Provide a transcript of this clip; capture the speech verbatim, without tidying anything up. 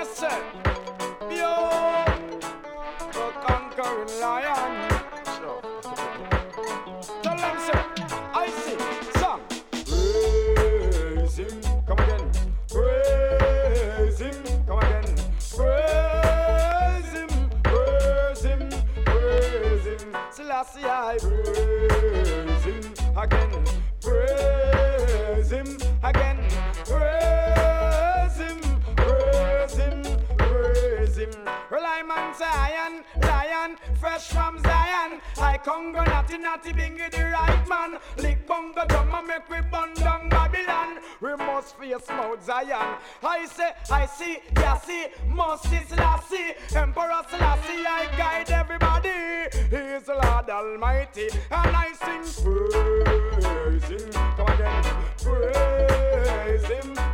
sir. Yo, the conquering lion. Sure. Tell them, sir. I see. Song. Praise him. Come again. Praise him. Come again. Praise him. Praise him. Praise him. Selassie, I praise him again. Praise him again. Praise him. Praise him. Praise him. Well, I'm on Zion, lion, fresh from Zion. I Congo, natty, natty, bingy, the right man. Lick bongo, drum, and make we bun down Babylon. We must face Mount Zion. I say, I see, yeah, see, must see Selassie. Emperor Selassie, I guide everybody. He is the Lord Almighty, and I sing praise him. Come again, praise him.